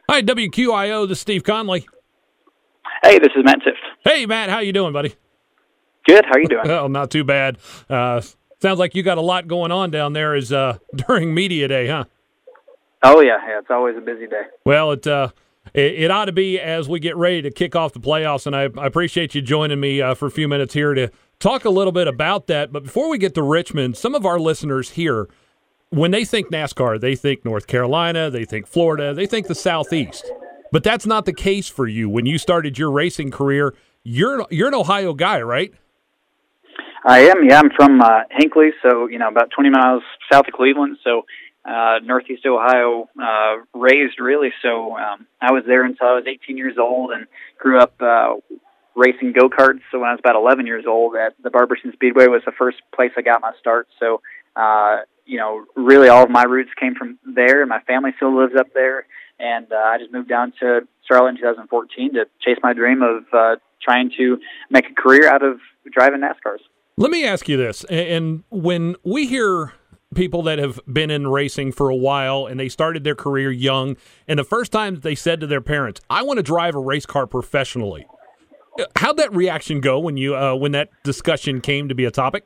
Hi, WQIO. This is Steve Conley. Hey, this is Matt Tift. Hey, Matt. How you doing, buddy? Good. How are you doing? Well, not too bad. Sounds like you got a lot going on down there during media day, huh? Oh, yeah. It's always a busy day. Well, it ought to be as we get ready to kick off the playoffs, and I appreciate you joining me for a few minutes here to talk a little bit about that. But before we get to Richmond, some of our listeners here, when they think NASCAR, they think North Carolina, they think Florida, they think the Southeast. But that's not the case for you. When you started your racing career, you're an Ohio guy, right? I am. Yeah, I'm from Hinckley, so about 20 miles south of Cleveland. So Northeast Ohio, raised really. So I was there until I was 18 years old, and grew up racing go-karts. So when I was about 11 years old, at the Barberton Speedway was the first place I got my start. So really all of my roots came from there. My family still lives up there, and I just moved down to Charlotte in 2014 to chase my dream of trying to make a career out of driving NASCARs. Let me ask you this, and when we hear people that have been in racing for a while and they started their career young, and the first time they said to their parents, I want to drive a race car professionally, how'd that reaction go when when that discussion came to be a topic?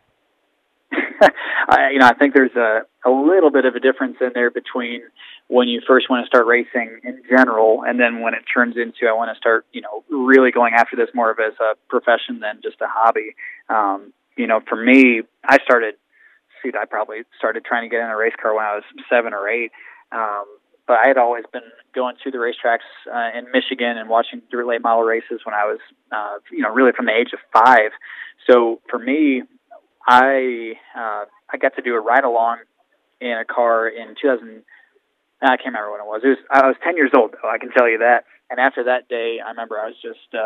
I think there's a little bit of a difference in there between when you first want to start racing in general, and then when it turns into I want to start, really going after this more of as a profession than just a hobby. For me, I probably started trying to get in a race car when I was 7 or 8. But I had always been going to the racetracks in Michigan and watching late model races when I was, really from the age of 5. So for me, I got to do a ride along in a car in 2000. I can't remember when it was. I was 10 years old, though, I can tell you that. And after that day, I remember I was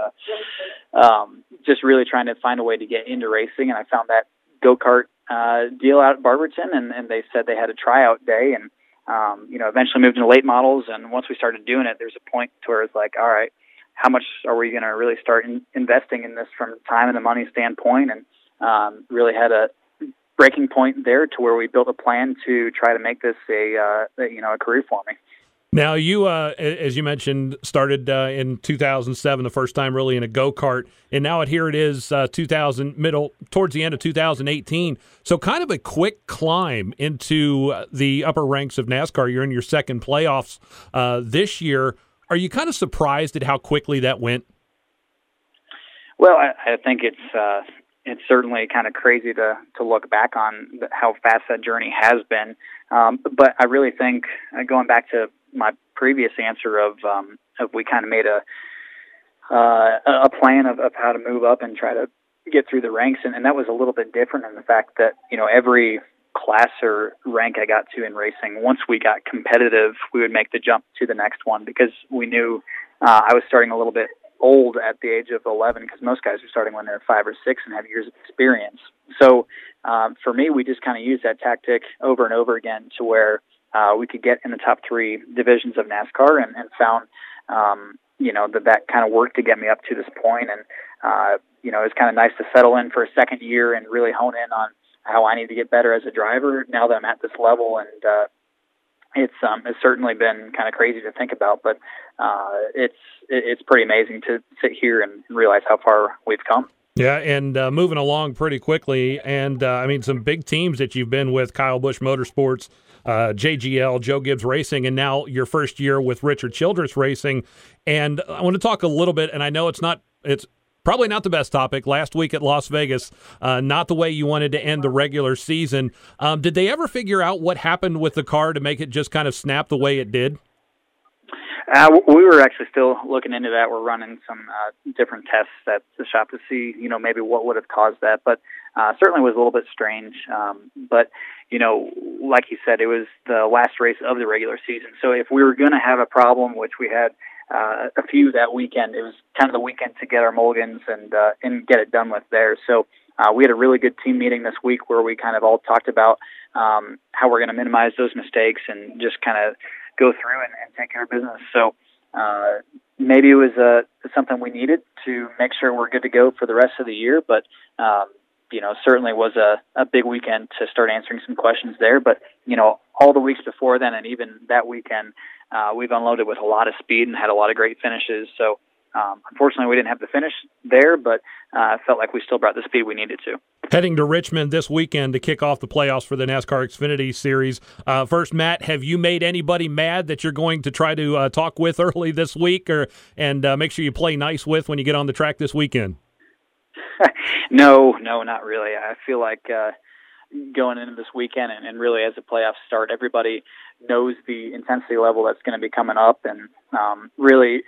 just really trying to find a way to get into racing, and I found that go-kart deal out at Barberton, and they said they had a tryout day, and eventually moved into late models. And once we started doing it, there's a point to where it's like, all right, how much are we going to really start investing in this from time and the money standpoint? And really had a breaking point there to where we built a plan to try to make this a career for me. Now, you, as you mentioned, started in 2007, the first time really in a go-kart, and now here it is towards the end of 2018. So kind of a quick climb into the upper ranks of NASCAR. You're in your second playoffs this year. Are you kind of surprised at how quickly that went? Well, I think it's certainly kind of crazy to look back on how fast that journey has been. But I really think, going back to my previous answer of we kind of made a plan of how to move up and try to get through the ranks, and that was a little bit different in the fact that every class or rank I got to in racing, once we got competitive, we would make the jump to the next one, because we knew I was starting a little bit old at the age of 11, because most guys are starting when they're 5 or 6 and have years of experience. So for me, we just kind of used that tactic over and over again to where we could get in the top 3 divisions of NASCAR, and found, that kind of worked to get me up to this point. And, it was kind of nice to settle in for a second year and really hone in on how I need to get better as a driver now that I'm at this level. And it's certainly been kind of crazy to think about, but it's pretty amazing to sit here and realize how far we've come. Yeah, and moving along pretty quickly, and some big teams that you've been with: Kyle Busch Motorsports, JGL, Joe Gibbs Racing, and now your first year with Richard Childress Racing. And I want to talk a little bit, and I know it's probably not the best topic. Last week at Las Vegas, not the way you wanted to end the regular season. Did they ever figure out what happened with the car to make it just kind of snap the way it did? We were actually still looking into that. We're running some different tests at the shop to see, maybe what would have caused that. But certainly was a little bit strange. But, like you said, it was the last race of the regular season. So if we were going to have a problem, which we had a few that weekend, it was kind of the weekend to get our mulligans and get it done with there. So we had a really good team meeting this week where we kind of all talked about how we're going to minimize those mistakes and just kind of go through and take care of business. So maybe it was something we needed to make sure we're good to go for the rest of the year. But certainly was a big weekend to start answering some questions there. But, all the weeks before then and even that weekend, we've unloaded with a lot of speed and had a lot of great finishes. So, unfortunately, we didn't have the finish there, but felt like we still brought the speed we needed to. Heading to Richmond this weekend to kick off the playoffs for the NASCAR Xfinity Series. First, Matt, have you made anybody mad that you're going to try to talk with early this week and make sure you play nice with when you get on the track this weekend? No, not really. I feel like going into this weekend and really as the playoffs start, everybody knows the intensity level that's going to be coming up. And really,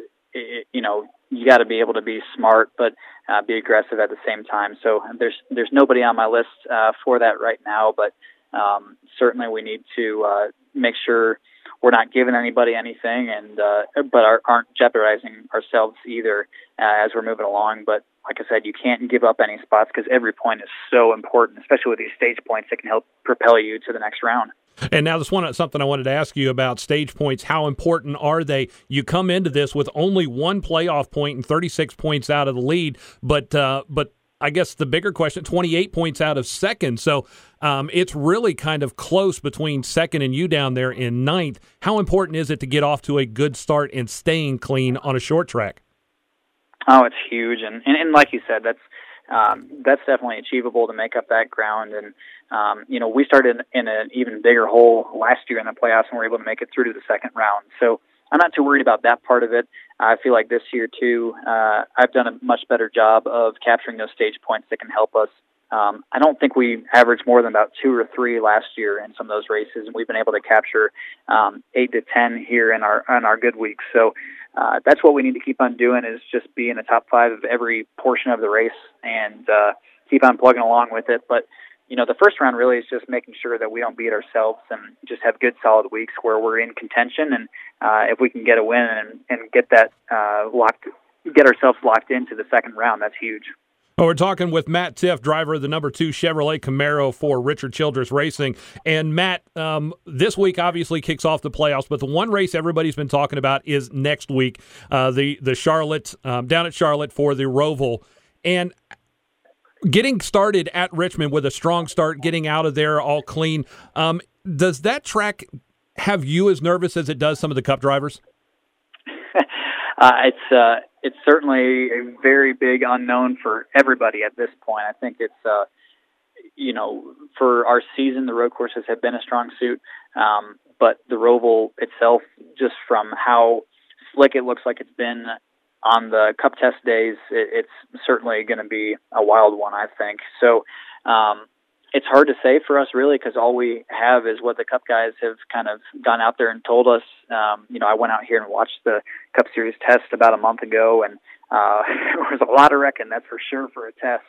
you got to be able to be smart, but be aggressive at the same time. So there's nobody on my list for that right now, but certainly we need to make sure we're not giving anybody anything, and but aren't jeopardizing ourselves either as we're moving along. But like I said, you can't give up any spots because every point is so important, especially with these stage points that can help propel you to the next round. And now something I wanted to ask you about stage points. How important are they? You come into this with only one playoff point and 36 points out of the lead, but I guess the bigger question, 28 points out of second. So it's really kind of close between second and you down there in ninth. How important is it to get off to a good start and staying clean on a short track? Oh, it's huge. And like you said, that's definitely achievable to make up that ground. And, we started in an even bigger hole last year in the playoffs and were able to make it through to the second round. So I'm not too worried about that part of it. I feel like this year, too, I've done a much better job of capturing those stage points that can help us. I don't think we averaged more than about 2 or 3 last year in some of those races, and we've been able to capture 8 to 10 here in our good weeks. So that's what we need to keep on doing, is just be in the top 5 of every portion of the race and keep on plugging along with it. But the first round really is just making sure that we don't beat ourselves and just have good, solid weeks where we're in contention. And if we can get a win and get that get ourselves locked into the second round, that's huge. Well, we're talking with Matt Tifft, driver of the number 2 Chevrolet Camaro for Richard Childress Racing. And Matt, this week obviously kicks off the playoffs, but the one race everybody's been talking about is next week, the Charlotte, down at Charlotte for the Roval. And getting started at Richmond with a strong start, getting out of there all clean, does that track have you as nervous as it does some of the Cup drivers? It's certainly a very big unknown for everybody at this point. I think it's, for our season, the road courses have been a strong suit, but the Roval itself, just from how slick it looks like it's been on the Cup test days, it's certainly going to be a wild one, I think. So it's hard to say for us, really, because all we have is what the Cup guys have kind of gone out there and told us. I went out here and watched the Cup Series test about a month ago, and there was a lot of wrecking, that's for sure, for a test.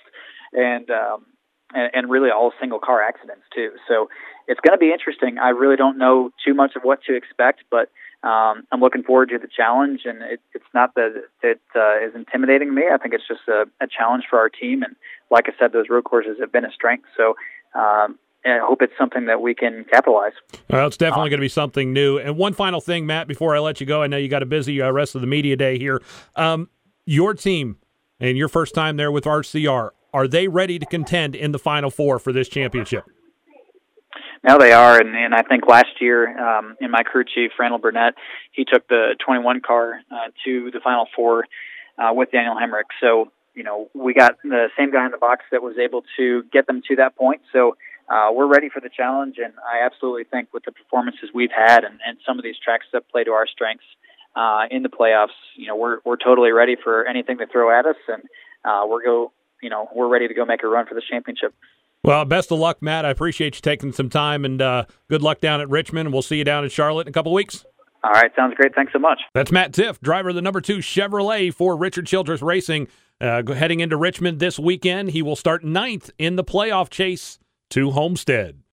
And really all single car accidents too. So it's going to be interesting. I really don't know too much of what to expect, but I'm looking forward to the challenge, and it's not that it is intimidating me. I think it's just a challenge for our team, and like I said, those road courses have been a strength. So I hope it's something that we can capitalize. Well, it's definitely going to be something new. And one final thing, Matt, before I let you go, I know you got a busy rest of the media day here. Your team and your first time there with RCR, are they ready to contend in the Final Four for this championship? No, they are, and I think last year, in my crew chief, Randall Burnett, he took the 21 car to the Final Four with Daniel Hemrick. So, we got the same guy in the box that was able to get them to that point. So we're ready for the challenge, and I absolutely think with the performances we've had and some of these tracks that play to our strengths in the playoffs, we're totally ready for anything to throw at us, and we're ready to go make a run for the championship. Well, best of luck, Matt. I appreciate you taking some time, and good luck down at Richmond. We'll see you down in Charlotte in a couple of weeks. All right, sounds great. Thanks so much. That's Matt Tifft, driver of the number 2 Chevrolet for Richard Childress Racing. Heading into Richmond this weekend, he will start 9th in the playoff chase to Homestead.